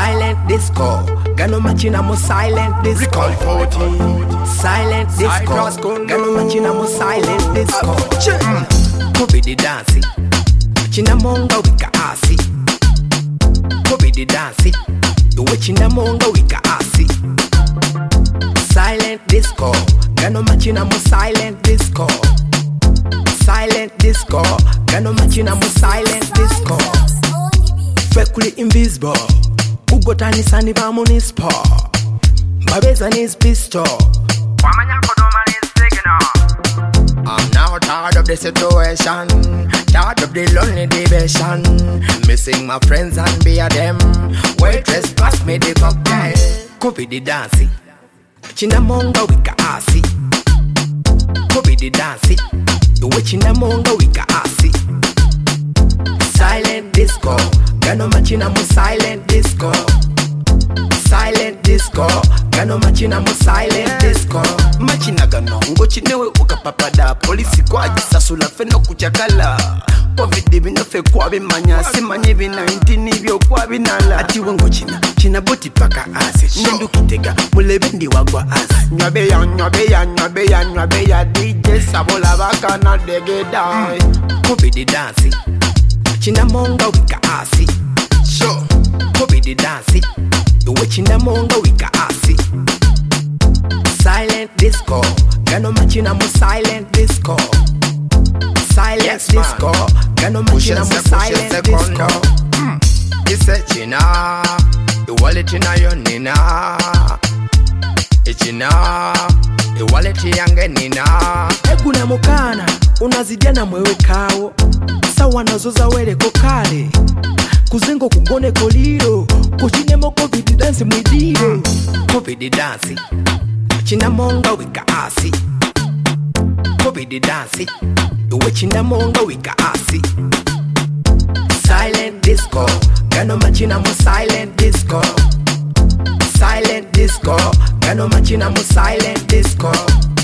Silent disco, gano machina mo silent disco. Recall 40. Silent disco, gano machina mo silent disco. Kobe the dancing, china monga wika asi. Kobe the dancing, the way china monga wika asi. Silent disco, gano machina mo silent disco. Silent disco, gano machina mo silent disco. Fekuli invisible, kugotani sani ba municipal. Mabeza nis pistol. I'm now tired of the situation, tired of the lonely division. Missing my friends and be a them. Waitress pass me the cocktail. Kobe the dancing, china monga wika asi. Kobe the dancing, the way china monga wika asi. Silent disco, gano machina mo silent disco. Silent disco, gano machina mo silent disco. Machina gano ngochinewe ukapapada. Polisi kwa jisasula feno kuchakala. Covid binofe kwa bimanya. Simanye bina 19 ibyo kwa binala. Atiwe ngochina, china boti paka ase. Nendu kitega, mulebendi wagwa ase. Nyabeya, nyabeya, nyabeya, nyabeya. DJ Sabola baka na degeda. Kobe the dancing, china monga wika asi. Sure. Kobe the dancing, the way china monga wika asi. Silent disco, gano machina mo silent disco. Silent yes, disco, gano machina mo silent disco. Ise china, iwale china yonina. Ichina, iwale chiyange nina. Eguna mukana, unazidiana mwewe kao. Sawa nazoza wele kokale. Kuzengo kugone koliro. Kuchinemo Covid dance mwidiro. Covid dance, china monga wika asi. Covid dance, uwe china monga wika asi. Silent disco, gano machina mo silent disco. Silent disco, gano machina mo silent disco.